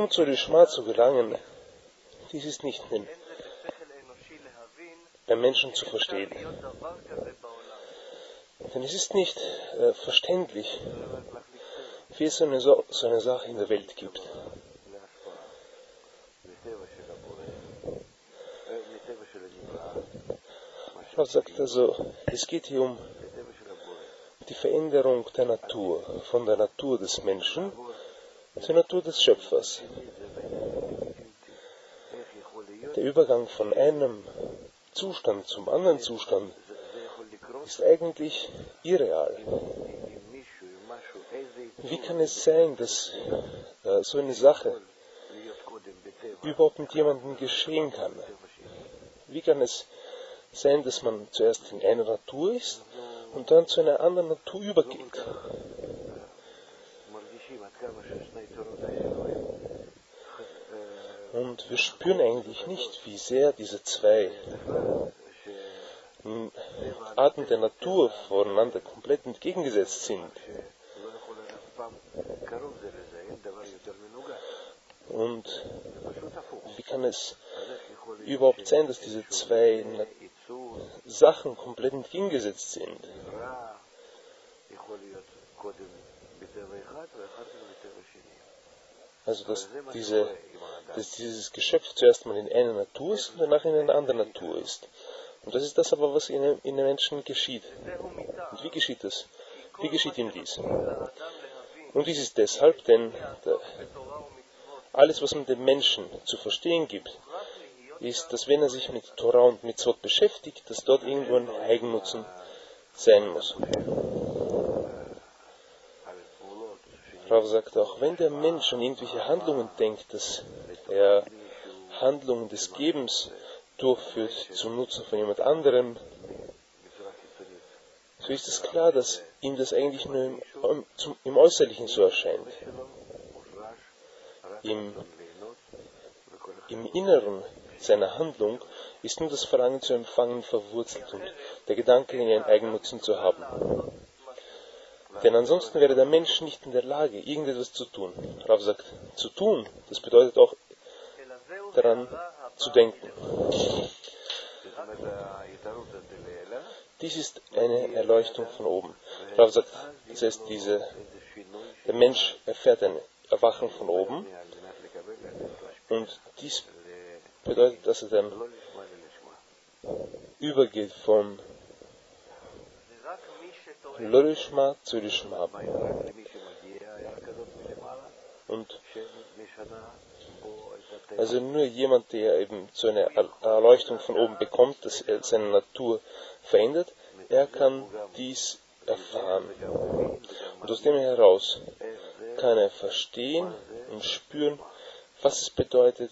Um zu Lishma zu gelangen, dies ist nicht beim Menschen zu verstehen. Denn es ist nicht verständlich, wie es so eine Sache in der Welt gibt. Rav sagt also, es geht hier um die Veränderung der Natur, von der Natur des Menschen zur Natur des Schöpfers. Der Übergang von einem Zustand zum anderen Zustand ist eigentlich irreal. Wie kann es sein, dass so eine Sache überhaupt mit jemandem geschehen kann? Wie kann es sein, dass man zuerst in einer Natur ist und dann zu einer anderen Natur übergeht? Und wir spüren eigentlich nicht, wie sehr diese zwei Arten der Natur voneinander komplett entgegengesetzt sind. Und wie kann es überhaupt sein, dass diese zwei Sachen komplett entgegengesetzt sind? Also dass dieses Geschöpf zuerst mal in einer Natur ist und danach in einer anderen Natur ist. Und das ist das aber, was in den Menschen geschieht. Und wie geschieht das? Wie geschieht ihm dies? Und dies ist deshalb, denn alles, was man dem Menschen zu verstehen gibt, ist, dass wenn er sich mit Torah und Mitzvot beschäftigt, dass dort irgendwo ein Eigennutzen sein muss. Rav sagt auch, wenn der Mensch an irgendwelche Handlungen denkt, dass er Handlungen des Gebens durchführt zum Nutzen von jemand anderem, so ist es klar, dass ihm das eigentlich nur im Äußerlichen so erscheint. Im Inneren seiner Handlung ist nur das Verlangen zu empfangen verwurzelt und der Gedanke, einen Eigennutzen zu haben. Denn ansonsten wäre der Mensch nicht in der Lage, irgendetwas zu tun. Rav sagt, zu tun, das bedeutet auch daran zu denken. Dies ist eine Erleuchtung von oben. Rav sagt, das heißt, der Mensch erfährt ein Erwachen von oben und dies bedeutet, dass er dann übergeht vom Lo-Lishma zu Lishma. Und also nur jemand, der eben zu einer Erleuchtung von oben bekommt, dass er seine Natur verändert, er kann dies erfahren. Und aus dem heraus kann er verstehen und spüren, was es bedeutet,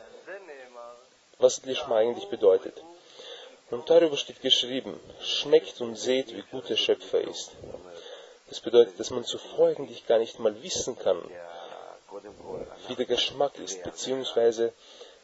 was Lishma eigentlich bedeutet. Und darüber steht geschrieben, schmeckt und seht, wie gut der Schöpfer ist. Das bedeutet, dass man zuvor eigentlich gar nicht mal wissen kann, wie der Geschmack ist, beziehungsweise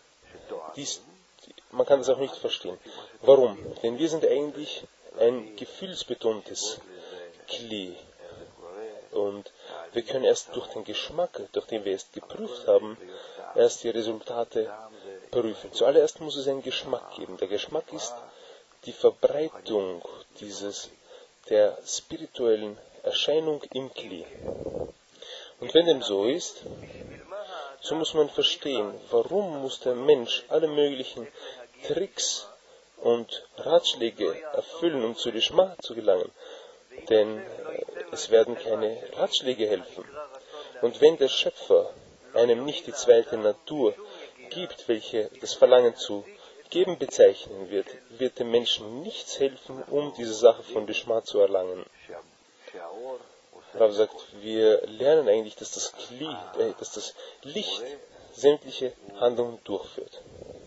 man kann das auch nicht verstehen. Warum? Denn wir sind eigentlich ein gefühlsbetontes Kli. Und wir können erst durch den Geschmack, durch den wir es geprüft haben, erst die Resultate prüfen. Zuallererst muss es einen Geschmack geben. Der Geschmack ist die Verbreitung der spirituellen Erscheinung im Kli. Und wenn dem so ist, so muss man verstehen, warum muss der Mensch alle möglichen Tricks und Ratschläge erfüllen, um zu Lishma zu gelangen. Denn es werden keine Ratschläge helfen. Und wenn der Schöpfer einem nicht die zweite Natur gibt, welche das Verlangen zu geben bezeichnen wird, wird dem Menschen nichts helfen, um diese Sache von Lishma zu erlangen. Rav sagt, wir lernen eigentlich, dass das Licht sämtliche Handlungen durchführt.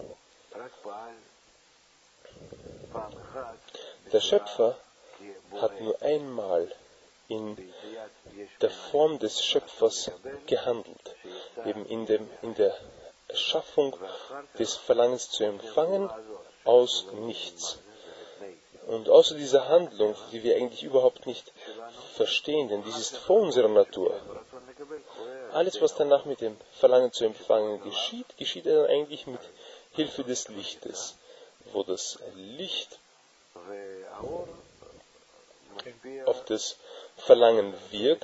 Der Schöpfer hat nur einmal in der Form des Schöpfers gehandelt, eben in der Erschaffung des Verlangens zu empfangen aus nichts. Und außer dieser Handlung, die wir eigentlich überhaupt nicht verstehen, denn dies ist vor unserer Natur. Alles, was danach mit dem Verlangen zu empfangen geschieht, geschieht dann eigentlich mit Hilfe des Lichtes, wo das Licht auf das Verlangen wirkt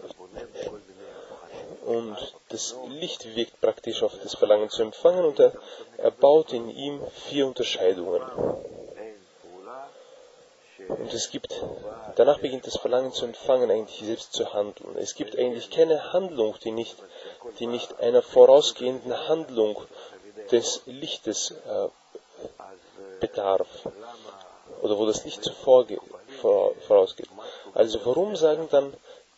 und das Licht wirkt praktisch auf das Verlangen zu empfangen und er baut in ihm 4 Unterscheidungen. Und danach beginnt das Verlangen zu empfangen, eigentlich selbst zu handeln. Es gibt eigentlich keine Handlung, die nicht einer vorausgehenden Handlung des Lichtes bedarf. Oder wo das Licht vorausgeht. Also warum sagen dann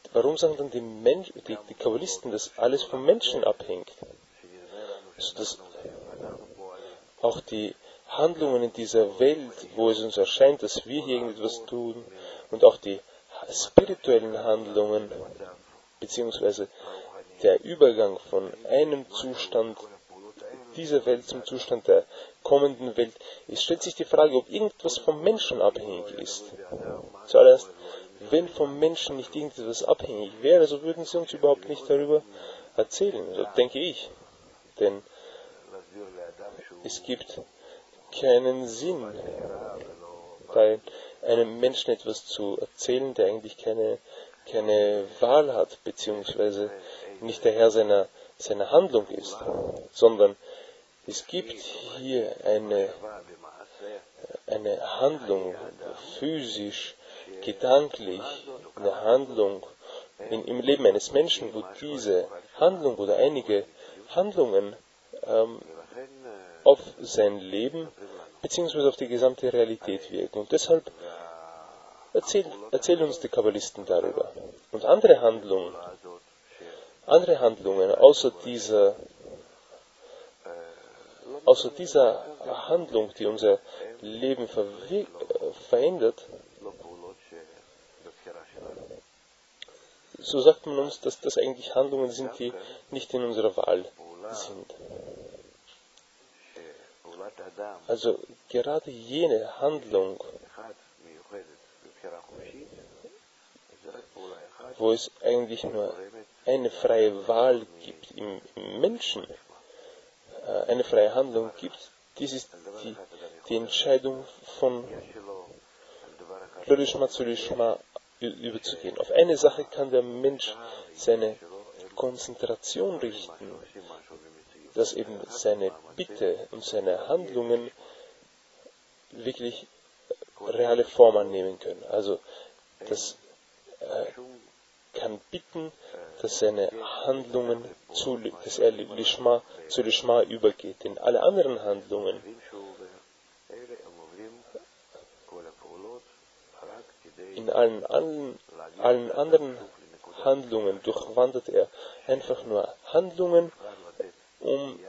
die Kabbalisten, dass alles vom Menschen abhängt? Also dass auch die Handlungen in dieser Welt, wo es uns erscheint, dass wir hier irgendetwas tun, und auch die spirituellen Handlungen, beziehungsweise der Übergang von einem Zustand dieser Welt zum Zustand der kommenden Welt, es stellt sich die Frage, ob irgendwas vom Menschen abhängig ist. Zuallererst, wenn vom Menschen nicht irgendetwas abhängig wäre, so würden sie uns überhaupt nicht darüber erzählen, so denke ich. Denn es gibt keinen Sinn, bei einem Menschen etwas zu erzählen, der eigentlich keine Wahl hat, beziehungsweise nicht der Herr seiner Handlung ist, sondern es gibt hier eine Handlung, physisch, gedanklich, eine Handlung im Leben eines Menschen, wo diese Handlung oder einige Handlungen auf sein Leben beziehungsweise auf die gesamte Realität wirken. Und deshalb erzählen uns die Kabbalisten darüber. Und andere Handlungen außer dieser Handlung, die unser Leben verändert, so sagt man uns, dass das eigentlich Handlungen sind, die nicht in unserer Wahl sind. Also gerade jene Handlung, wo es eigentlich nur eine freie Wahl gibt im Menschen, eine freie Handlung gibt, dies ist die Entscheidung von Lolishma zu Lishma überzugehen. Auf eine Sache kann der Mensch seine Konzentration richten, dass eben seine Bitte und seine Handlungen wirklich reale Form annehmen können. Also, dass kann bitten, dass seine Handlungen dass er Lishma zu Lishma übergeht. Denn alle anderen Handlungen, in allen anderen Handlungen durchwandert er einfach nur Handlungen, um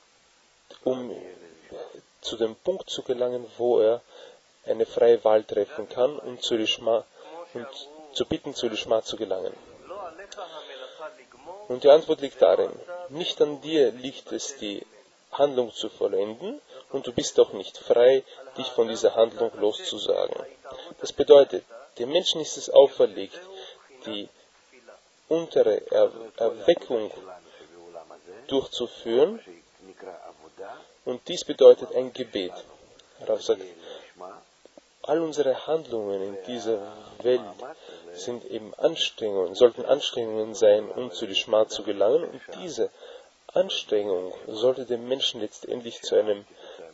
zu dem Punkt zu gelangen, wo er eine freie Wahl treffen kann und zu bitten, zu Lishma zu gelangen. Und die Antwort liegt darin, nicht an dir liegt es, die Handlung zu vollenden, und du bist auch nicht frei, dich von dieser Handlung loszusagen. Das bedeutet, dem Menschen ist es auferlegt, die untere Erweckung durchzuführen, und dies bedeutet ein Gebet. Rav sagt, all unsere Handlungen in dieser Welt sind eben sollten Anstrengungen sein, um zu Lishma zu gelangen, und diese Anstrengung sollte den Menschen letztendlich zu einem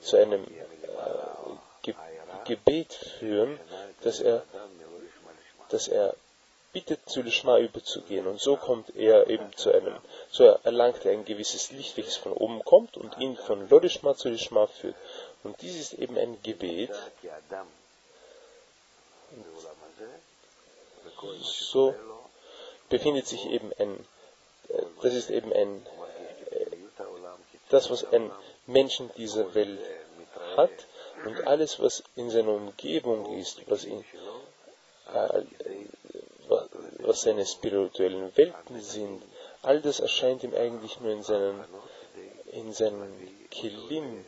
Gebet führen, dass er bittet, zu Lishma überzugehen, und so kommt er eben so erlangt er ein gewisses Licht, welches von oben kommt und ihn von Lolishma zu Lishma führt. Und dies ist eben ein Gebet. So befindet sich eben das, was ein Mensch in dieser Welt hat, und alles, was in seiner Umgebung ist, was seine spirituellen Welten sind, all das erscheint ihm eigentlich nur in seinen Kelim,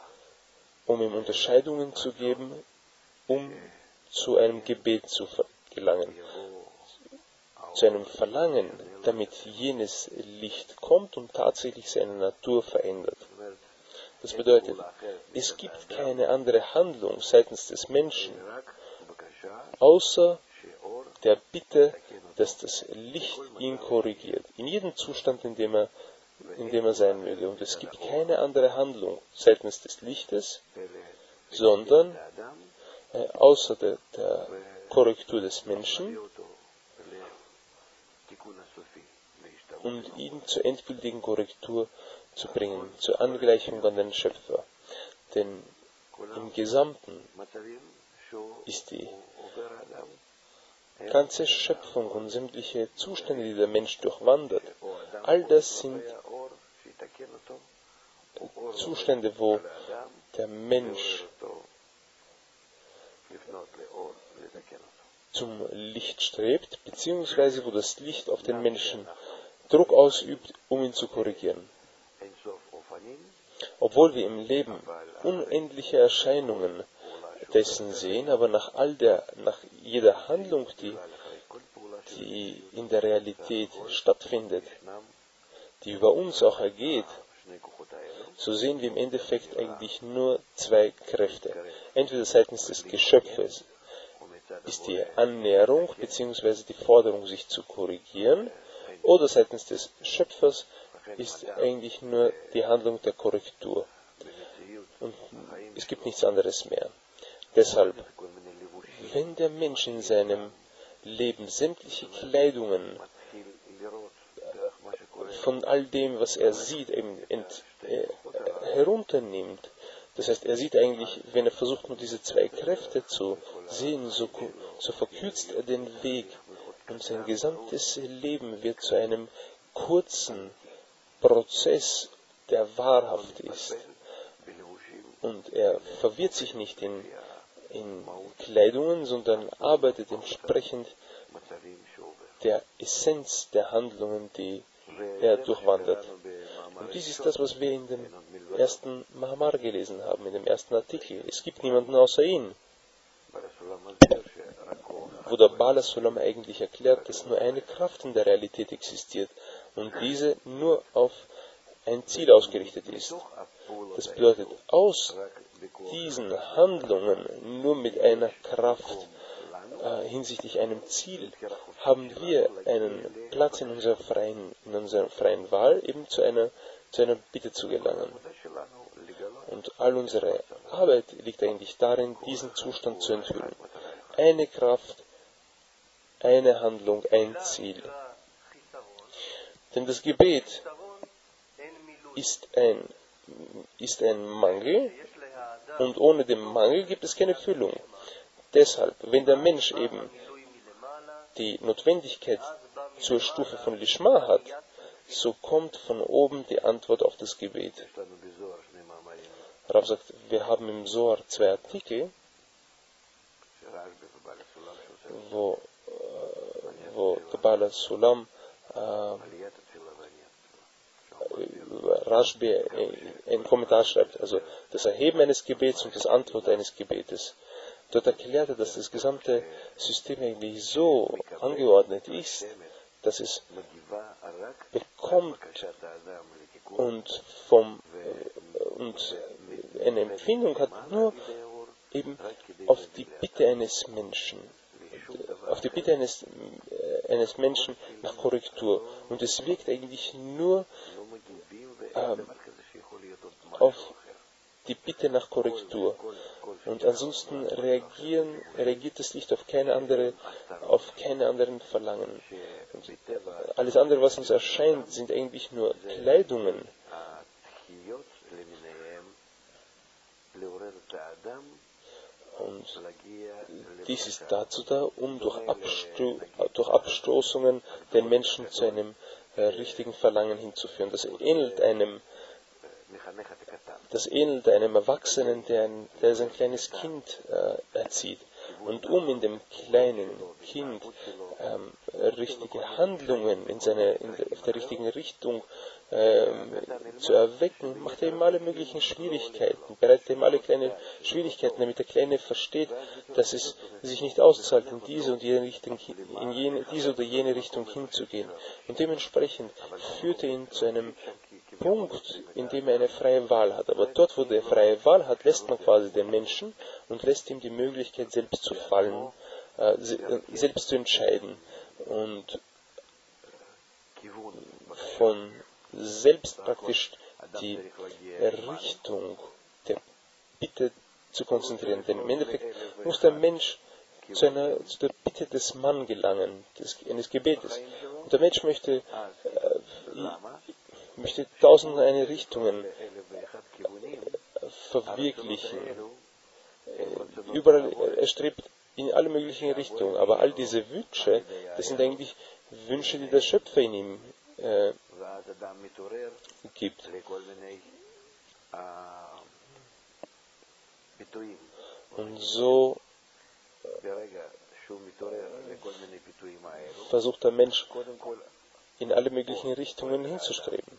um ihm Unterscheidungen zu geben, um zu einem Gebet gelangen, zu einem Verlangen, damit jenes Licht kommt und tatsächlich seine Natur verändert. Das bedeutet, es gibt keine andere Handlung seitens des Menschen, außer der Bitte, dass das Licht ihn korrigiert, in jedem Zustand, in dem er sein möge. Und es gibt keine andere Handlung seitens des Lichtes, sondern außer der Korrektur des Menschen und ihn zur endgültigen Korrektur zu bringen, zur Angleichung an den Schöpfer. Denn im Gesamten ist die ganze Schöpfung und sämtliche Zustände, die der Mensch durchwandert, all das sind Zustände, wo der Mensch zum Licht strebt, beziehungsweise wo das Licht auf den Menschen Druck ausübt, um ihn zu korrigieren. Obwohl wir im Leben unendliche Erscheinungen dessen sehen, aber nach jeder Handlung, die in der Realität stattfindet, die über uns auch ergeht, so sehen wir im Endeffekt eigentlich nur zwei Kräfte. Entweder seitens des Geschöpfes ist die Annäherung bzw. die Forderung, sich zu korrigieren, oder seitens des Schöpfers ist eigentlich nur die Handlung der Korrektur. Und es gibt nichts anderes mehr. Deshalb, wenn der Mensch in seinem Leben sämtliche Kleidungen von all dem, was er sieht, herunternimmt, das heißt, er sieht eigentlich, wenn er versucht, nur diese zwei Kräfte zu sehen, so verkürzt er den Weg und sein gesamtes Leben wird zu einem kurzen Prozess, der wahrhaft ist. Und er verwirrt sich nicht in Kleidungen, sondern arbeitet entsprechend der Essenz der Handlungen, die er durchwandert. Und dies ist das, was wir in dem ersten Mahamar gelesen haben, in dem ersten Artikel. Es gibt niemanden außer ihn. Wo der Bala Sulam eigentlich erklärt, dass nur eine Kraft in der Realität existiert und diese nur auf ein Ziel ausgerichtet ist. Das bedeutet, aus diesen Handlungen nur mit einer Kraft hinsichtlich einem Ziel haben wir einen Platz in unserer freien Wahl, eben zu einer Bitte zu gelangen. Und all unsere Arbeit liegt eigentlich darin, diesen Zustand zu enthüllen. Eine Kraft, eine Handlung, ein Ziel. Denn das Gebet ist ein Mangel und ohne den Mangel gibt es keine Füllung. Deshalb, wenn der Mensch eben die Notwendigkeit zur Stufe von Lishma hat, so kommt von oben die Antwort auf das Gebet. Rav sagt, wir haben im Zohar 2 Artikel, wo der Bala Sulam Rashbi einen Kommentar schreibt, also das Erheben eines Gebets und das Antworten eines Gebetes. Dort erklärt er, dass das gesamte System eigentlich so angeordnet ist, dass es bekommt und eine Empfindung hat nur eben auf die Bitte eines Menschen, nach Korrektur. Und es wirkt eigentlich nur auf die Bitte nach Korrektur. Und ansonsten reagiert das Licht auf keine anderen Verlangen. Und alles andere, was uns erscheint, sind eigentlich nur Kleidungen. Und dies ist dazu da, um durch Abstoßungen den Menschen zu einem richtigen Verlangen hinzuführen. Das ähnelt einem Erwachsenen, der sein kleines Kind erzieht. Und um in dem kleinen Kind richtige Handlungen auf der richtigen Richtung zu erwecken, macht er ihm alle möglichen Schwierigkeiten, bereitet ihm alle kleine Schwierigkeiten, damit der Kleine versteht, dass es sich nicht auszahlt, in diese oder jene Richtung hinzugehen. Und dementsprechend führt er ihn zu einem Punkt, in dem er eine freie Wahl hat. Aber dort, wo er freie Wahl hat, lässt man quasi den Menschen und lässt ihm die Möglichkeit, selbst zu fallen, selbst zu entscheiden. Und von selbst praktisch die Richtung der Bitte zu konzentrieren. Denn im Endeffekt muss der Mensch zu der Bitte des Mann gelangen, eines Gebetes. Und der Mensch möchte tausend eine Richtungen verwirklichen. Überall, er strebt in alle möglichen Richtungen. Aber all diese Wünsche, das sind eigentlich Wünsche, die der Schöpfer in ihm gibt. Und so versucht der Mensch in alle möglichen Richtungen hinzustreben.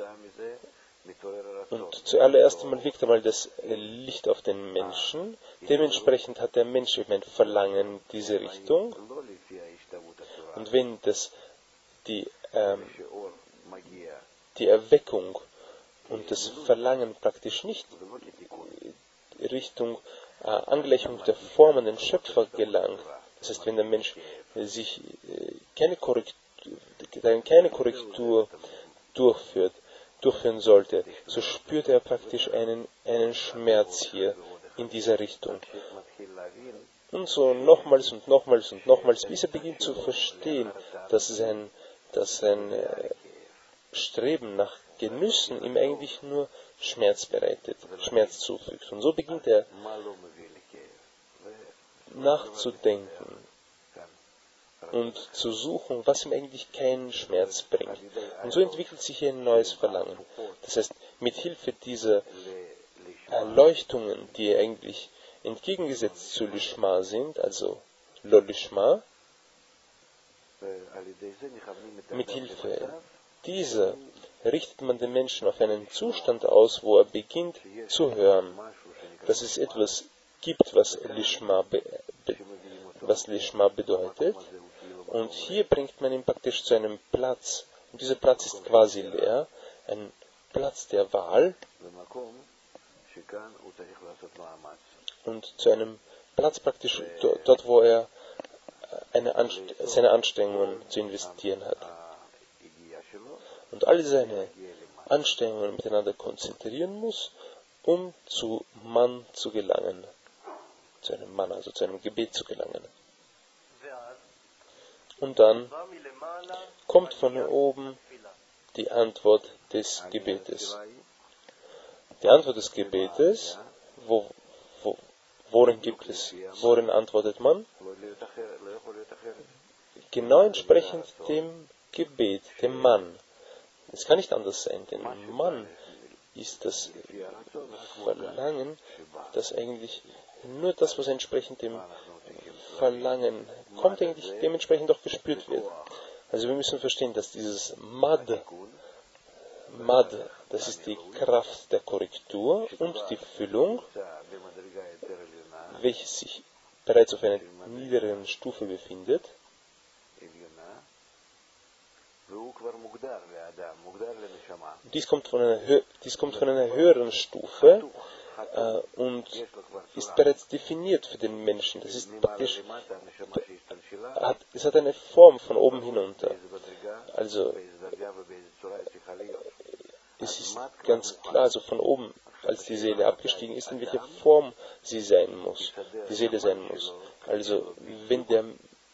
Und zuallererst einmal wirkt einmal das Licht auf den Menschen. Dementsprechend hat der Mensch eben ein Verlangen in diese Richtung. Und wenn die Erweckung und das Verlangen praktisch nicht Richtung Angleichung der Formen dem Schöpfer gelangt, das heißt, wenn der Mensch sich keine Korrektur durchführen sollte, so spürt er praktisch einen Schmerz hier in dieser Richtung. Und so nochmals und nochmals und nochmals, bis er beginnt zu verstehen, dass sein Streben nach Genüssen ihm eigentlich nur Schmerz bereitet, Schmerz zufügt. Und so beginnt er nachzudenken und zu suchen, was ihm eigentlich keinen Schmerz bringt. Und so entwickelt sich hier ein neues Verlangen. Das heißt, mit Hilfe dieser Erleuchtungen, die eigentlich entgegengesetzt zu Lishma sind, also Lolishma, mit Hilfe dieser richtet man den Menschen auf einen Zustand aus, wo er beginnt zu hören, dass es etwas gibt, was Lishma bedeutet. Und hier bringt man ihn praktisch zu einem Platz. Und dieser Platz ist quasi leer, ein Platz der Wahl. Und zu einem Platz praktisch dort, wo er seine Anstrengungen zu investieren hat. Und all seine Anstrengungen miteinander konzentrieren muss, um zu Mann zu gelangen. Zu einem Mann, also zu einem Gebet zu gelangen. Und dann kommt von oben die Antwort des Gebetes. Die Antwort des Gebetes, worin antwortet man? Genau entsprechend dem Gebet, dem Mann. Es kann nicht anders sein, denn Mann ist das Verlangen, das eigentlich nur das, was entsprechend dem Verlangen kommt, eigentlich dementsprechend auch gespürt wird. Also wir müssen verstehen, dass dieses Mad, das ist die Kraft der Korrektur und die Füllung, welche sich bereits auf einer niederen Stufe befindet. Dies kommt von einer höheren Stufe und ist bereits definiert für den Menschen. Das ist praktisch, es hat eine Form von oben hinunter. Also es ist ganz klar, also von oben, als die Seele abgestiegen ist, in welcher Form sie sein muss, die Seele sein muss. Also wenn der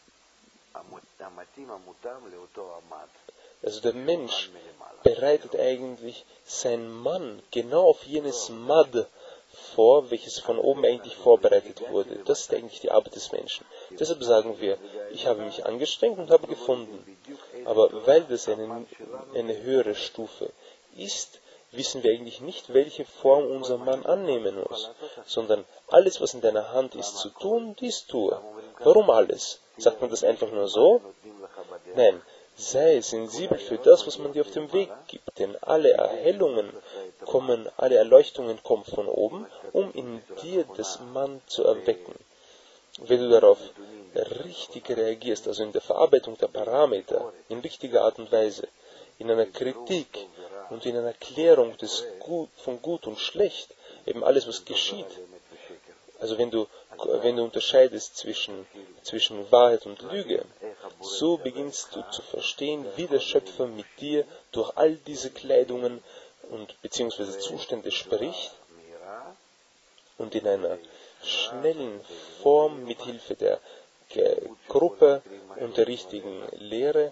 Mensch bereitet eigentlich sein Mann genau auf jenes Mad vor, welches von oben eigentlich vorbereitet wurde. Das ist eigentlich die Arbeit des Menschen. Deshalb sagen wir, ich habe mich angestrengt und habe gefunden. Aber weil das eine höhere Stufe ist, wissen wir eigentlich nicht, welche Form unser Mann annehmen muss, sondern alles, was in deiner Hand ist zu tun, dies tue. Warum alles? Sagt man das einfach nur so? Nein, sei sensibel für das, was man dir auf dem Weg gibt, denn alle Erhellungen alle Erleuchtungen kommen von oben, um in dir das Man zu erwecken. Wenn du darauf richtig reagierst, also in der Verarbeitung der Parameter, in richtiger Art und Weise, in einer Kritik und in einer Klärung von Gut und Schlecht, eben alles, was geschieht, also wenn du unterscheidest zwischen Wahrheit und Lüge, so beginnst du zu verstehen, wie der Schöpfer mit dir durch all diese Kleidungen und beziehungsweise Zustände spricht und in einer schnellen Form mit Hilfe der Gruppe und der richtigen Lehre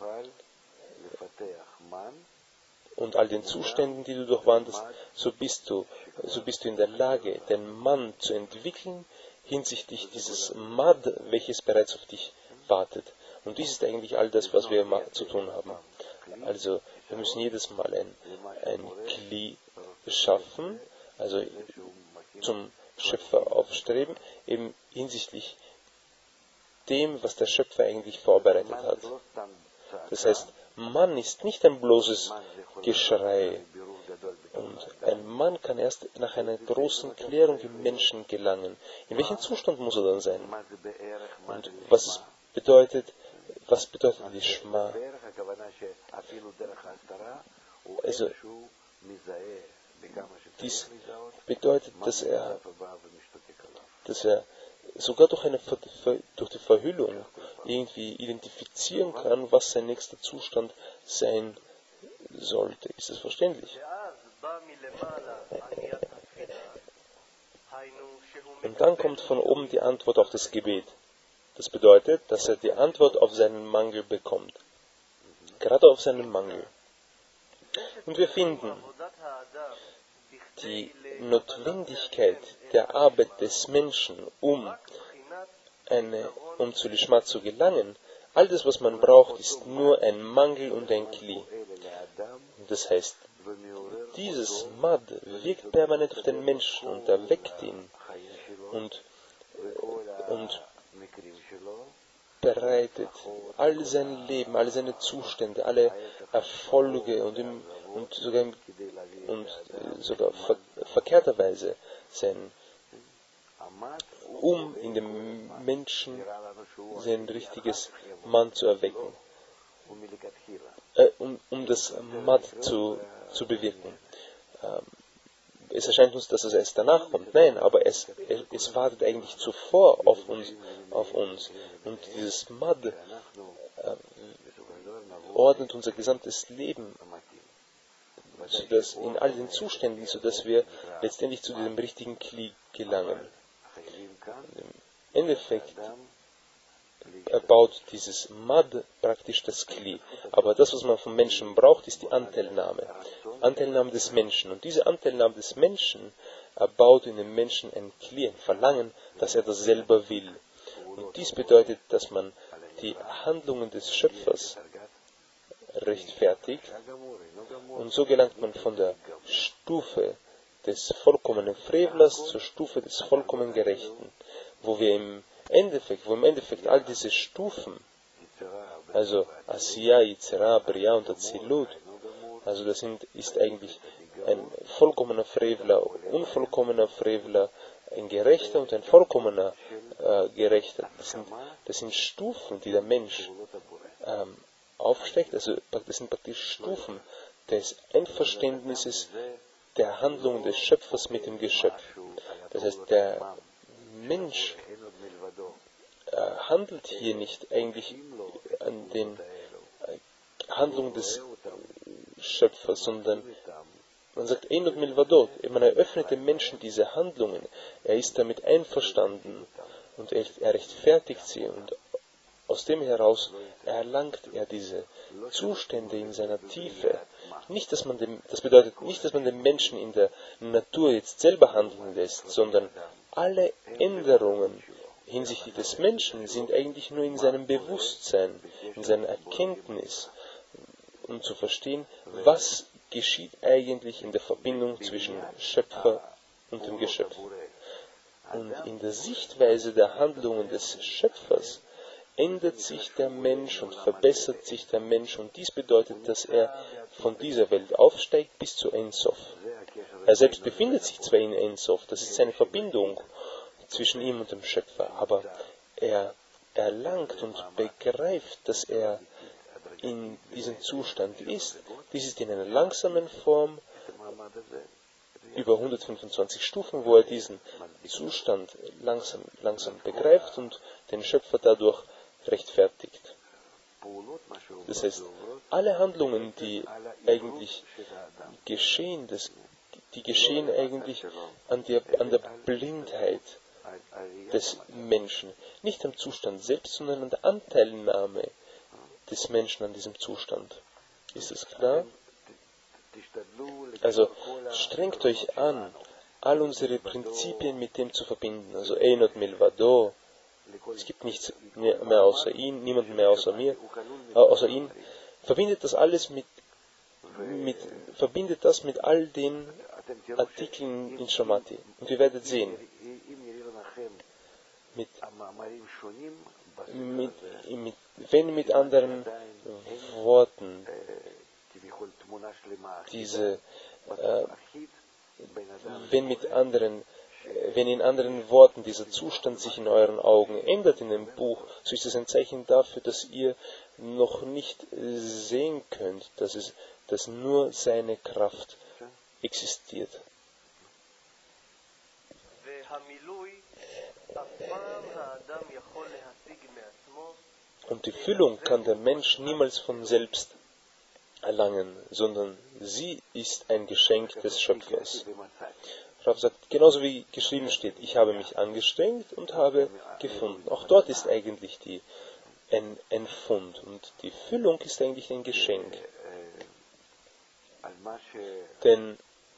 und all den Zuständen, die du durchwanderst, so bist du in der Lage, den Mann zu entwickeln hinsichtlich dieses Mad, welches bereits auf dich wartet. Und dies ist eigentlich all das, was wir zu tun haben. Also wir müssen jedes Mal ein Kli schaffen, also zum Schöpfer aufstreben, eben hinsichtlich dem, was der Schöpfer eigentlich vorbereitet hat. Das heißt, Mann ist nicht ein bloßes Geschrei. Und ein Mann kann erst nach einer großen Klärung im Menschen gelangen. In welchem Zustand muss er dann sein? Und was bedeutet die Schma? Also, dies bedeutet, dass er sogar durch die Verhüllung irgendwie identifizieren kann, was sein nächster Zustand sein sollte. Ist das verständlich? Und dann kommt von oben die Antwort auf das Gebet. Das bedeutet, dass er die Antwort auf seinen Mangel bekommt. Gerade auf seinen Mangel. Und wir finden die Notwendigkeit der Arbeit des Menschen, um zu Lishma zu gelangen. All das, was man braucht, ist nur ein Mangel und ein Kli. Das heißt, dieses Mad wirkt permanent auf den Menschen und erweckt ihn und bereitet all sein Leben, all seine Zustände, alle Erfolge und sogar verkehrterweise um in dem Menschen sein richtiges Mann zu erwecken, um das Mad zu bewirken. Es erscheint uns, dass es erst danach kommt. Nein, aber es wartet eigentlich zuvor auf uns. Und dieses Mad ordnet unser gesamtes Leben in all den Zuständen, sodass wir letztendlich zu diesem richtigen Kli gelangen. Im Endeffekt erbaut dieses Mad praktisch das Kli. Aber das, was man vom Menschen braucht, ist die Anteilnahme des Menschen. Und diese Anteilnahme des Menschen erbaut in dem Menschen ein Kli, ein Verlangen, dass er das selber will. Und dies bedeutet, dass man die Handlungen des Schöpfers rechtfertigt. Und so gelangt man von der Stufe des vollkommenen Frevlers zur Stufe des vollkommen Gerechten, wo im Endeffekt all diese Stufen, also Asiya, Yitzhara, Bria und Azilut, also ist eigentlich ein vollkommener Frevler, unvollkommener Frevler, ein Gerechter und ein vollkommener Gerechter. Das sind Stufen, die der Mensch aufsteigt, also das sind praktisch Stufen des Einverständnisses der Handlung des Schöpfers mit dem Geschöpf. Das heißt, der Mensch handelt hier nicht eigentlich an den Handlungen des Schöpfers, sondern man sagt Ein und Milvadot. Man eröffnet dem Menschen diese Handlungen, er ist damit einverstanden und er rechtfertigt sie und aus dem heraus erlangt er diese Zustände in seiner Tiefe. Das bedeutet nicht, dass man den Menschen in der Natur jetzt selber handeln lässt, sondern alle Änderungen hinsichtlich des Menschen sind eigentlich nur in seinem Bewusstsein, in seiner Erkenntnis, um zu verstehen, was geschieht eigentlich in der Verbindung zwischen Schöpfer und dem Geschöpf. Und in der Sichtweise der Handlungen des Schöpfers ändert sich der Mensch und verbessert sich der Mensch, und dies bedeutet, dass er von dieser Welt aufsteigt bis zu Ein Sof. Er selbst befindet sich zwar in Ein Sof, das ist seine Verbindung zwischen ihm und dem Schöpfer, aber er erlangt und begreift, dass er in diesem Zustand ist. Dies ist in einer langsamen Form, über 125 Stufen, wo er diesen Zustand langsam begreift und den Schöpfer dadurch rechtfertigt. Das heißt, alle Handlungen, die eigentlich geschehen, die geschehen eigentlich an der Blindheit des Menschen. Nicht am Zustand selbst, sondern an der Anteilnahme des Menschen an diesem Zustand. Ist es klar? Also strengt euch an, all unsere Prinzipien mit dem zu verbinden. Also Einot Milvado, es gibt nichts mehr außer ihn, niemanden mehr außer ihn. Verbindet das alles verbindet das mit all den Artikeln in Shamati. Und ihr werdet sehen, wenn mit anderen Worten wenn in anderen Worten dieser Zustand sich in euren Augen ändert in dem Buch, so ist es ein Zeichen dafür, dass ihr noch nicht sehen könnt, dass nur seine Kraft existiert. Und die Füllung kann der Mensch niemals von selbst erlangen, sondern sie ist ein Geschenk des Schöpfers. Rav sagt, genauso wie geschrieben steht, ich habe mich angestrengt und habe gefunden. Auch dort ist eigentlich ein Fund, und die Füllung ist eigentlich ein Geschenk. Denn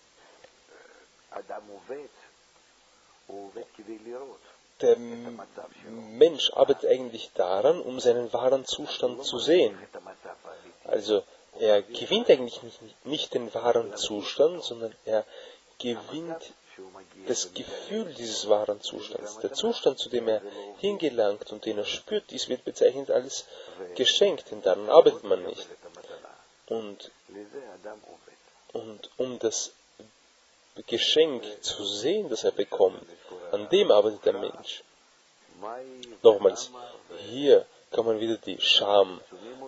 der Mensch arbeitet eigentlich daran, um seinen wahren Zustand zu sehen. Also er gewinnt eigentlich nicht den wahren Zustand, sondern er gewinnt das Gefühl dieses wahren Zustands. Der Zustand, zu dem er hingelangt und den er spürt, dies wird bezeichnet als Geschenk, denn daran arbeitet man nicht. Und um das Geschenk zu sehen, das er bekommt, an dem arbeitet der Mensch. Nochmals, hier kann man wieder die Scham,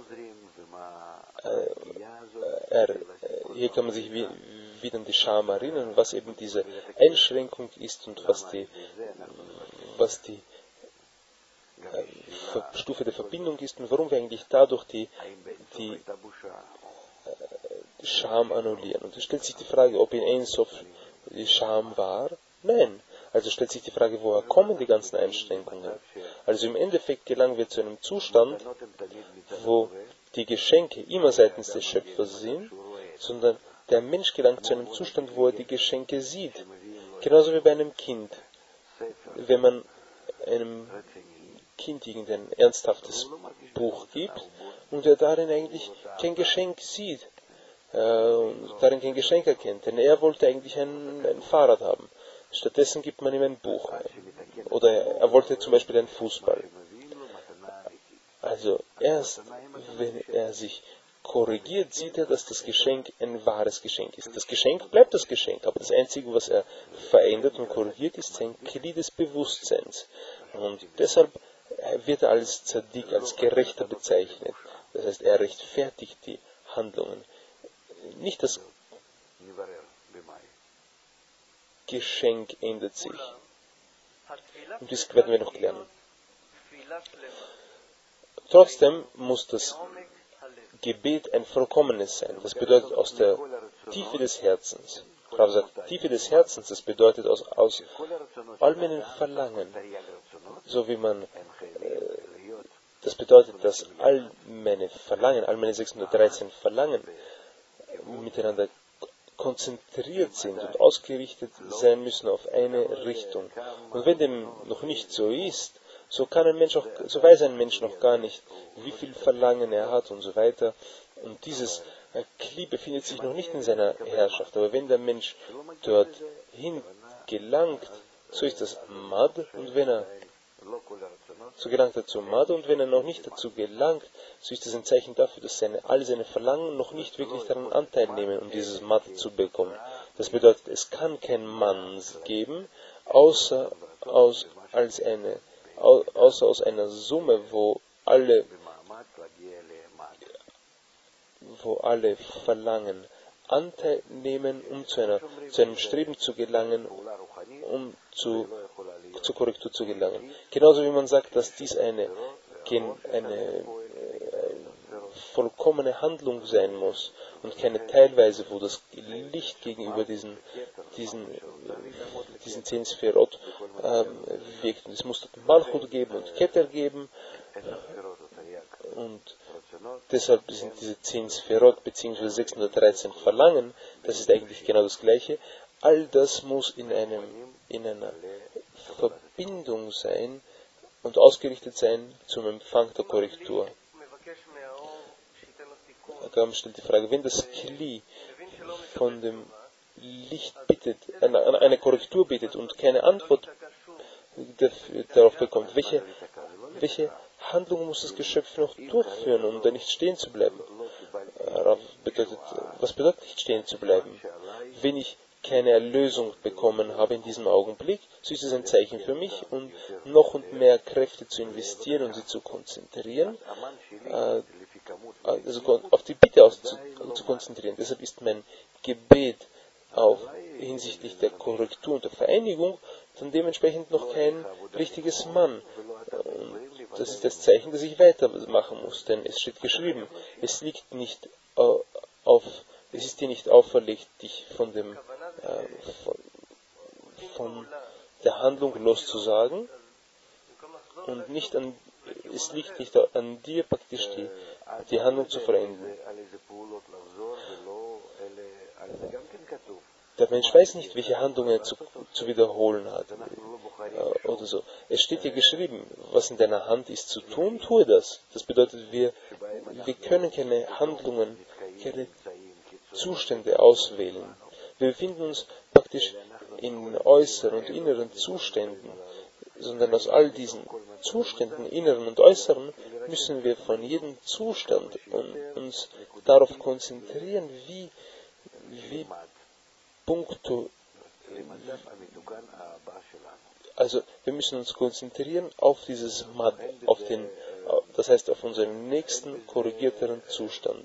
hier kann man sich wieder an die Scham erinnern, was eben diese Einschränkung ist und was die Stufe der Verbindung ist und warum wir eigentlich dadurch die Scham annullieren. Und es stellt sich die Frage, ob in Ein Sof die Scham war? Nein. Also stellt sich die Frage, woher kommen die ganzen Einschränkungen? Also im Endeffekt gelangen wir zu einem Zustand, wo die Geschenke immer seitens des Schöpfers sind, sondern der Mensch gelangt zu einem Zustand, wo er die Geschenke sieht. Genauso wie bei einem Kind. Wenn man einem Kind irgendein ernsthaftes Buch gibt und er darin eigentlich kein Geschenk sieht, darin kein Geschenk erkennt, denn er wollte eigentlich ein Fahrrad haben. Stattdessen gibt man ihm ein Buch. Oder er wollte zum Beispiel einen Fußball. Also erst wenn er sich korrigiert, sieht er, dass das Geschenk ein wahres Geschenk ist. Das Geschenk bleibt das Geschenk, aber das Einzige, was er verändert und korrigiert, ist sein Kli des Bewusstseins. Und deshalb wird er als Tzadik, als Gerechter bezeichnet. Das heißt, er rechtfertigt die Handlungen. Nicht das Geschenk ändert sich. Und das werden wir noch klären. Trotzdem muss das Gebet ein vollkommenes sein. Das bedeutet aus der Tiefe des Herzens. Rav sagt, Tiefe des Herzens, das bedeutet aus all meinen Verlangen. So wie man, das bedeutet, dass all meine Verlangen, all meine 613 Verlangen miteinander konzentriert sind und ausgerichtet sein müssen auf eine Richtung. Und wenn dem noch nicht so ist, so weiß ein Mensch noch gar nicht, wie viel Verlangen er hat und so weiter. Und dieses Kli befindet sich noch nicht in seiner Herrschaft. Aber wenn der Mensch dorthin gelangt, so ist das Mad. Und wenn er so gelangt er zum Mad, und wenn er noch nicht dazu gelangt, so ist das ein Zeichen dafür, dass all seine Verlangen noch nicht wirklich daran Anteil nehmen, um dieses Mad zu bekommen. Das bedeutet, es kann kein Mann geben, außer aus einer Summe, wo alle Verlangen Anteil nehmen, um zu einem Streben zu gelangen, um zur Korrektur zu gelangen. Genauso wie man sagt, dass dies eine vollkommene Handlung sein muss und keine teilweise, wo das Licht gegenüber diesen 10 Sphärot wirkt. Und es muss Malchut geben und Keter geben, und deshalb sind diese 10 Sphärot bzw. 613 Verlangen, das ist eigentlich genau das Gleiche. All das muss in einer Verbindung sein und ausgerichtet sein zum Empfang der Korrektur. Agam stellt die Frage, wenn das Kli von dem Licht bittet, eine Korrektur bittet und keine Antwort darauf bekommt, welche Handlung muss das Geschöpf noch durchführen, um da nicht stehen zu bleiben? Was bedeutet nicht stehen zu bleiben? Wenn ich keine Erlösung bekommen habe in diesem Augenblick, so ist es ein Zeichen für mich, um noch und mehr Kräfte zu investieren und sie zu konzentrieren, also auf die Bitte zu konzentrieren. Deshalb ist mein Gebet hinsichtlich der Korrektur und der Vereinigung dann dementsprechend noch kein richtiges Mann. Das ist das Zeichen, dass ich weitermachen muss, denn es steht geschrieben, es ist dir nicht auferlegt, dich von der Handlung loszusagen, und es liegt nicht an dir, praktisch die Handlung zu verändern. Der Mensch weiß nicht, welche Handlungen er zu wiederholen hat, oder so. Es steht hier geschrieben, was in deiner Hand ist zu tun, tue das. Das bedeutet, wir können keine Handlungen, keine Zustände auswählen. Wir befinden uns praktisch in äußeren und inneren Zuständen, sondern aus all diesen Zuständen, inneren und äußeren, müssen wir von jedem Zustand uns darauf konzentrieren, wie also wir müssen uns konzentrieren auf dieses Mad, das heißt auf unseren nächsten korrigierteren Zustand.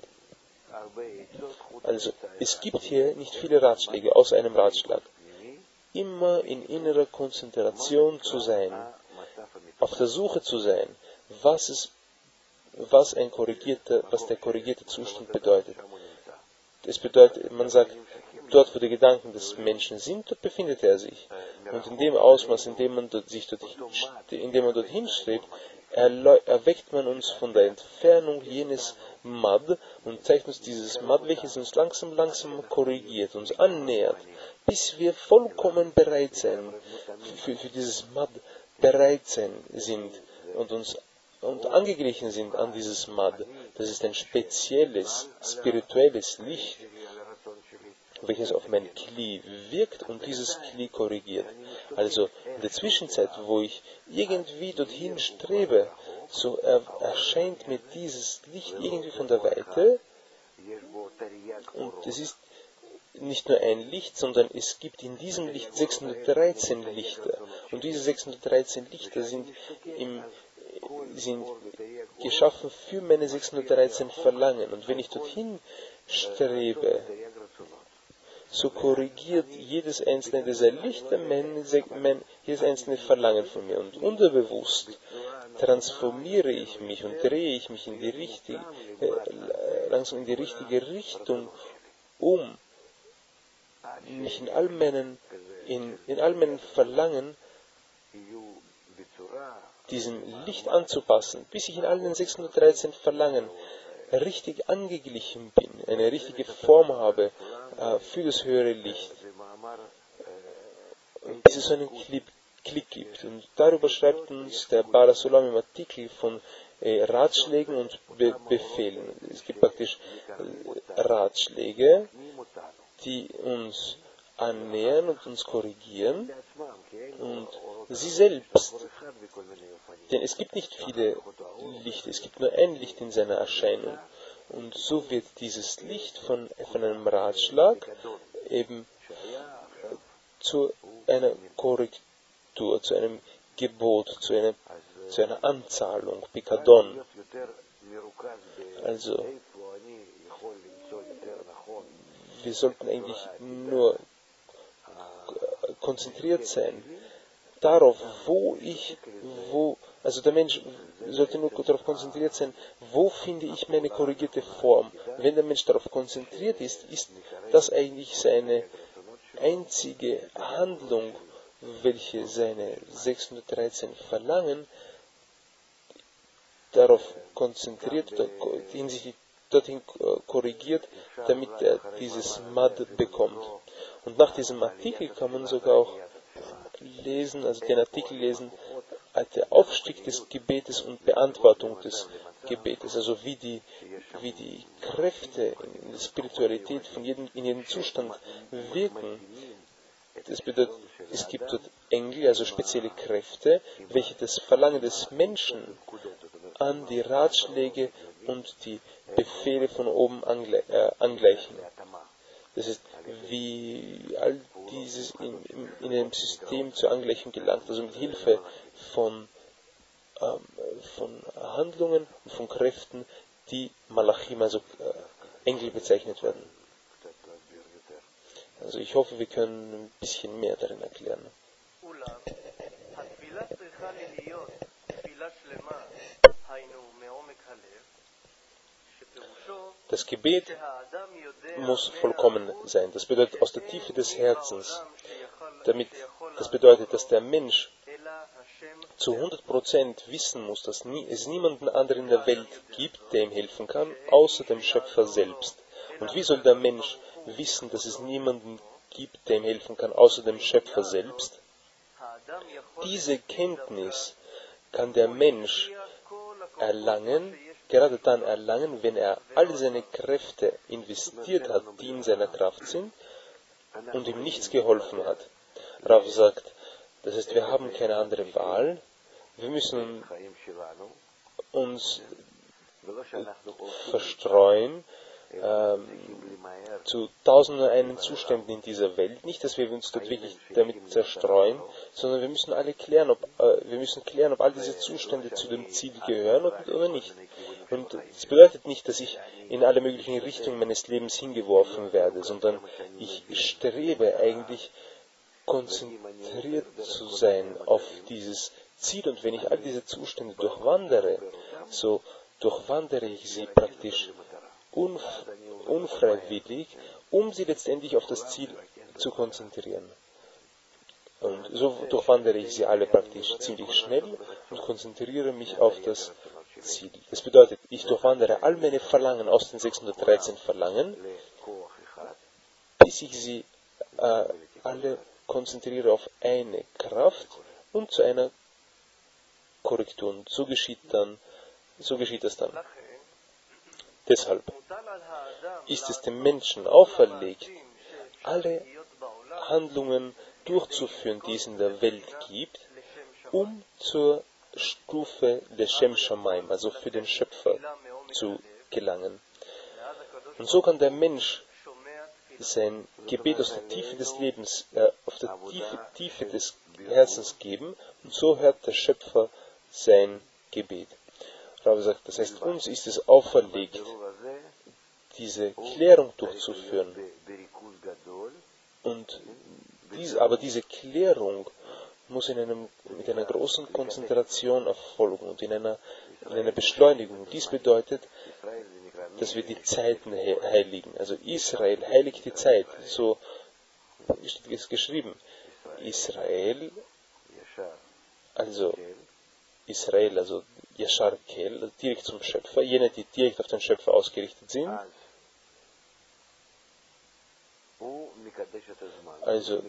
Also es gibt hier nicht viele Ratschläge, außer einem Ratschlag. Immer in innerer Konzentration zu sein, auf der Suche zu sein, was der korrigierte Zustand bedeutet. Es bedeutet, man sagt, dort wo die Gedanken des Menschen sind, dort befindet er sich. Und in dem Ausmaß, in dem man dorthin strebt, erweckt man uns von der Entfernung jenes Mad und zeigt uns dieses Mad, welches uns langsam korrigiert, uns annähert, bis wir vollkommen bereit sein, für dieses Mad bereit sind und angeglichen sind an dieses Mad. Das ist ein spezielles, spirituelles Licht, welches auf mein Kli wirkt und dieses Kli korrigiert. Also in der Zwischenzeit, wo ich irgendwie dorthin strebe, so erscheint mir dieses Licht irgendwie von der Weite, und es ist nicht nur ein Licht, sondern es gibt in diesem Licht 613 Lichter, und diese 613 Lichter sind geschaffen für meine 613 Verlangen, und wenn ich dorthin strebe, so korrigiert jedes einzelne dieser Lichter jedes einzelne Verlangen von mir, und unterbewusst transformiere ich mich und drehe ich mich langsam in die richtige Richtung, um mich in all meinen Verlangen diesem Licht anzupassen, bis ich in allen 613 Verlangen richtig angeglichen bin, eine richtige Form habe für das höhere Licht. Und bis es so einen Klick gibt. Und darüber schreibt uns der Bala Sulam im Artikel von Ratschlägen und Befehlen. Es gibt praktisch Ratschläge, die uns annähern und uns korrigieren, und sie selbst Denn es gibt nicht viele Lichter, es gibt nur ein Licht in seiner Erscheinung. Und so wird dieses Licht von einem Ratschlag eben zu einer Korrektur, zu einem Gebot, zu einer Anzahlung, Pikadon. Also, wir sollten eigentlich nur konzentriert sein darauf, also der Mensch sollte nur darauf konzentriert sein, wo finde ich meine korrigierte Form. Wenn der Mensch darauf konzentriert ist, ist das eigentlich seine einzige Handlung, welche seine 613 Verlangen darauf konzentriert, hinsichtlich dorthin korrigiert, damit er dieses Mad bekommt. Und nach diesem Artikel kann man sogar auch lesen, also den Artikel lesen, der Aufstieg des Gebetes und Beantwortung des Gebetes, also wie die Kräfte in der Spiritualität in jedem Zustand wirken. Das bedeutet, es gibt dort Engel, also spezielle Kräfte, welche das Verlangen des Menschen an die Ratschläge und die Befehle von oben angleichen. Das ist, wie all dieses in einem System zur Angleichung gelangt, also mit Hilfe von Handlungen und von Kräften, die Malachim, also Engel bezeichnet werden. Also ich hoffe, wir können ein bisschen mehr darin erklären. Das Gebet muss vollkommen sein. Das bedeutet aus der Tiefe des Herzens. Das bedeutet, dass der Mensch zu 100% wissen muss, dass es niemanden anderen in der Welt gibt, der ihm helfen kann, außer dem Schöpfer selbst. Und wie soll der Mensch wissen, dass es niemanden gibt, der ihm helfen kann, außer dem Schöpfer selbst? Diese Kenntnis kann der Mensch gerade dann erlangen, wenn er all seine Kräfte investiert hat, die in seiner Kraft sind, und ihm nichts geholfen hat. Rav sagt, das heißt, wir haben keine andere Wahl, wir müssen uns verstreuen zu 1001 Zuständen in dieser Welt. Nicht, dass wir uns dort wirklich damit zerstreuen, sondern wir müssen klären, ob all diese Zustände zu dem Ziel gehören oder nicht. Und das bedeutet nicht, dass ich in alle möglichen Richtungen meines Lebens hingeworfen werde, sondern ich strebe eigentlich konzentriert zu sein auf dieses Ziel. Und wenn ich all diese Zustände durchwandere, so durchwandere ich sie praktisch unfreiwillig, um sie letztendlich auf das Ziel zu konzentrieren. Und so durchwandere ich sie alle praktisch ziemlich schnell und konzentriere mich auf das Ziel. Das bedeutet, ich durchwandere all meine Verlangen aus den 613 Verlangen, bis ich sie alle konzentriere auf eine Kraft und zu einer Korrektur. Und so geschieht es dann. Deshalb ist es dem Menschen auferlegt, alle Handlungen durchzuführen, die es in der Welt gibt, um zur Stufe des Shem Shamaim, also für den Schöpfer, zu gelangen. Und so kann der Mensch sein Gebet aus der Tiefe des Lebens, auf der Tiefe des Herzens geben, und so hört der Schöpfer sein Gebet. Rabbi sagt, das heißt, uns ist es auferlegt, diese Klärung durchzuführen. Und diese Klärung muss mit einer großen Konzentration erfolgen und in einer Beschleunigung. Dies bedeutet, dass wir die Zeiten heiligen. Also Israel heiligt die Zeit. So ist es geschrieben. Israel, also Yashar Kel, direkt zum Schöpfer, jene, die direkt auf den Schöpfer ausgerichtet sind. Also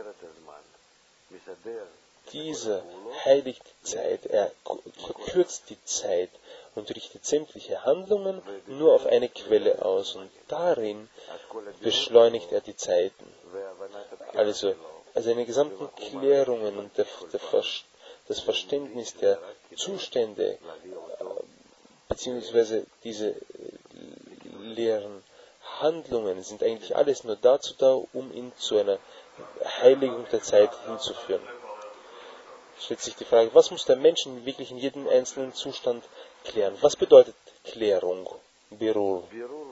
dieser heiligt die Zeit, er verkürzt die Zeit und richtet sämtliche Handlungen nur auf eine Quelle aus, und darin beschleunigt er die Zeiten. Also seine gesamten Klärungen und das Verständnis der Zustände beziehungsweise diese leeren Handlungen sind eigentlich alles nur dazu da, um ihn zu einer Heiligung der Zeit hinzuführen. Stellt sich die Frage, was muss der Mensch wirklich in jedem einzelnen Zustand klären? Was bedeutet Klärung? Birur.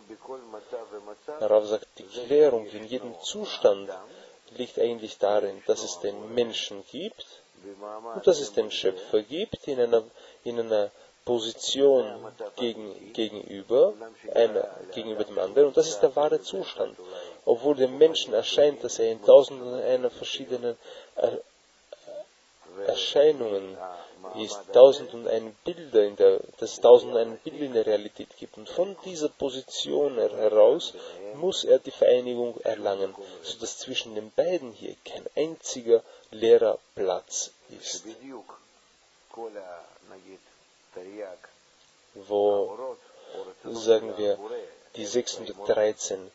Rav sagt, die Klärung in jedem Zustand liegt eigentlich darin, dass es den Menschen gibt und dass es den Schöpfer gibt in einer Position gegenüber dem anderen, und das ist der wahre Zustand. Obwohl dem Menschen erscheint, dass er in tausenden einer verschiedenen Erscheinungen ist, dass es tausend und ein Bild in der Realität gibt. Und von dieser Position heraus muss er die Vereinigung erlangen, sodass zwischen den beiden hier kein einziger leerer Platz ist. Wo, sagen wir, die 613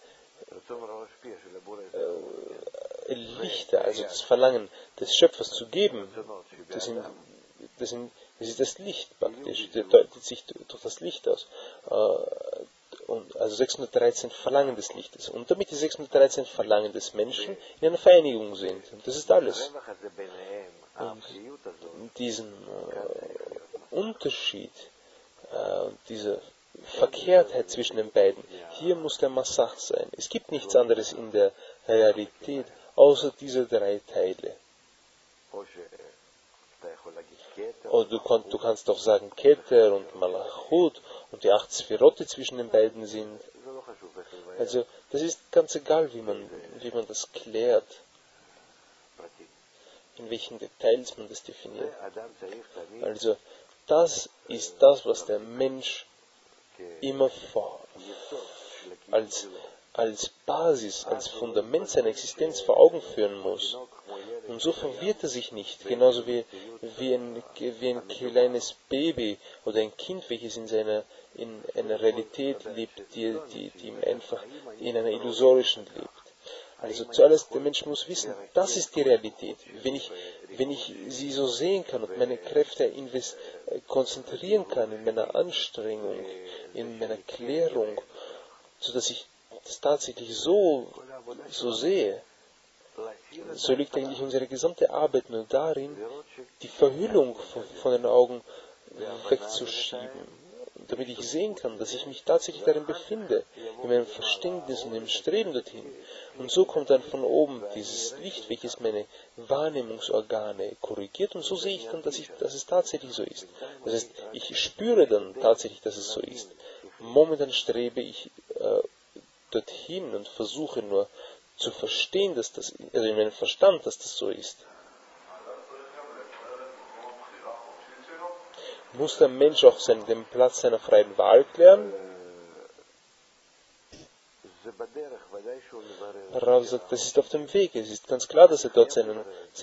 Lichter, also das Verlangen des Schöpfers zu geben, das ist das Licht praktisch, das deutet sich durch das Licht aus. Also 613 Verlangen des Lichtes. Und damit die 613 Verlangen des Menschen in einer Vereinigung sind. Und das ist alles. Und diesen Unterschied, diese Verkehrtheit zwischen den beiden, hier muss der Massach sein. Es gibt nichts anderes in der Realität, außer diese drei Teile. Und du kannst doch sagen, Keter und Malachut und die 8 Sphirot, die zwischen den beiden sind. Also, das ist ganz egal, wie man das klärt, in welchen Details man das definiert. Also, das ist das, was der Mensch immer als Basis, als Fundament seiner Existenz vor Augen führen muss. Und so verwirrt er sich nicht, genauso wie ein kleines Baby oder ein Kind, welches in einer Realität lebt, die ihm einfach in einer illusorischen lebt. Also zuallererst, der Mensch muss wissen, das ist die Realität. Wenn ich sie so sehen kann und meine Kräfte konzentrieren kann in meiner Anstrengung, in meiner Klärung, sodass ich das tatsächlich so sehe, so liegt eigentlich unsere gesamte Arbeit nur darin, die Verhüllung von den Augen wegzuschieben, damit ich sehen kann, dass ich mich tatsächlich darin befinde, in meinem Verständnis und im Streben dorthin. Und so kommt dann von oben dieses Licht, welches meine Wahrnehmungsorgane korrigiert, und so sehe ich dann, dass es tatsächlich so ist. Das heißt, ich spüre dann tatsächlich, dass es so ist. Momentan strebe ich dorthin und versuche nur zu verstehen, also in meinem Verstand, dass das so ist. Muss der Mensch auch den Platz seiner freien Wahl klären? Rav sagt, das ist auf dem Weg. Es ist ganz klar, dass er dort seine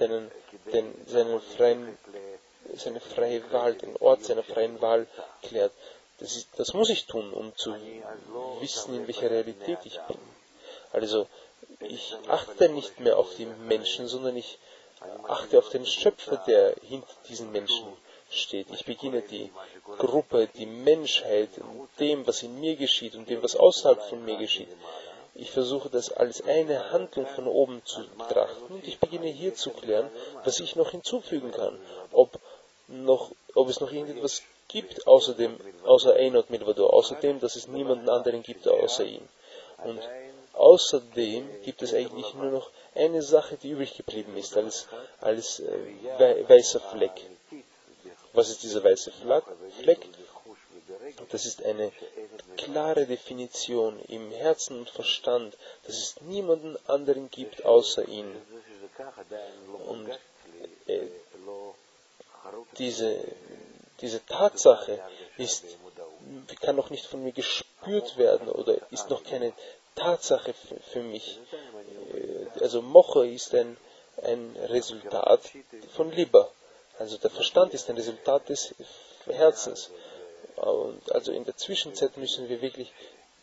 freie Wahl, den Ort seiner freien Wahl klärt. Das muss ich tun, um zu wissen, in welcher Realität ich bin. Also, ich achte nicht mehr auf die Menschen, sondern ich achte auf den Schöpfer, der hinter diesen Menschen steht. Ich beginne die Gruppe, die Menschheit, dem, was in mir geschieht und dem, was außerhalb von mir geschieht. Ich versuche das als eine Handlung von oben zu betrachten, und ich beginne hier zu klären, was ich noch hinzufügen kann. Ob es noch irgendetwas gibt, außer Einot Milvado, außer dem, dass es niemanden anderen gibt außer ihm. Und außerdem gibt es eigentlich nur noch eine Sache, die übrig geblieben ist, als weißer Fleck. Was ist dieser weiße Fleck? Das ist eine klare Definition im Herzen und Verstand, dass es niemanden anderen gibt außer ihm. Und diese Tatsache kann noch nicht von mir gespürt werden oder ist noch keine Tatsache für mich. Also Moche ist ein Resultat von Liba. Also der Verstand ist ein Resultat des Herzens. Und also in der Zwischenzeit müssen wir wirklich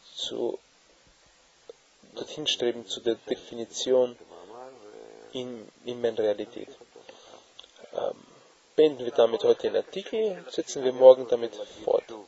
dorthin streben zu der Definition in meiner Realität. beenden wir damit heute den Artikel, setzen wir morgen damit fort.